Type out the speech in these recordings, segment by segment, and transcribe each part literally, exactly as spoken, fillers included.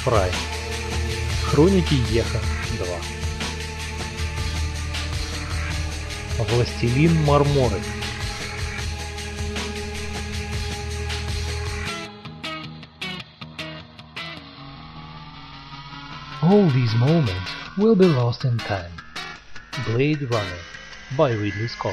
Прайм. Хроники Еха два. Властелин Марморы. All these moments will be lost in time. Blade Runner by Ridley Scott.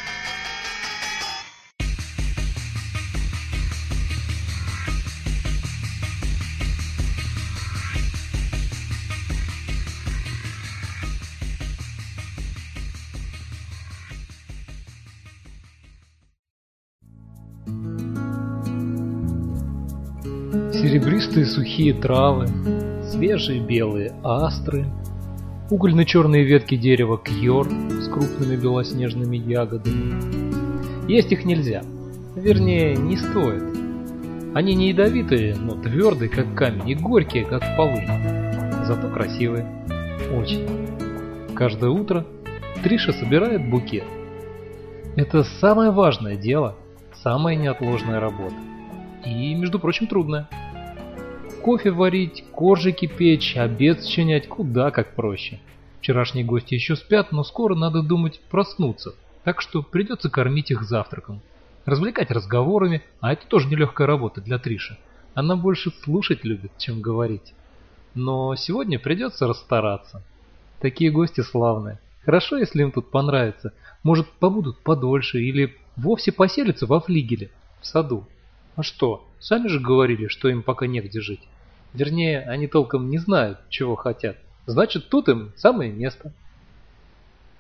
Серебристые сухие травы, свежие белые астры, угольно-черные ветки дерева кьор с крупными белоснежными ягодами. Есть их нельзя, вернее, не стоит. Они не ядовитые, но твердые, как камень, и горькие, как полынь. Зато красивые. Очень. Каждое утро Триша собирает букет. Это самое важное дело, самая неотложная работа. И, между прочим, трудная. Кофе варить, коржики печь, обед сочинять куда как проще. Вчерашние гости еще спят, но скоро, надо думать, проснуться, так что придется кормить их завтраком. Развлекать разговорами, а это тоже нелегкая работа для Триши. Она больше слушать любит, чем говорить. Но сегодня придется расстараться. Такие гости славные. Хорошо, если им тут понравится. Может, побудут подольше или вовсе поселятся во флигеле, в саду. А что, сами же говорили, что им пока негде жить. Вернее, они толком не знают, чего хотят. Значит, тут им самое место.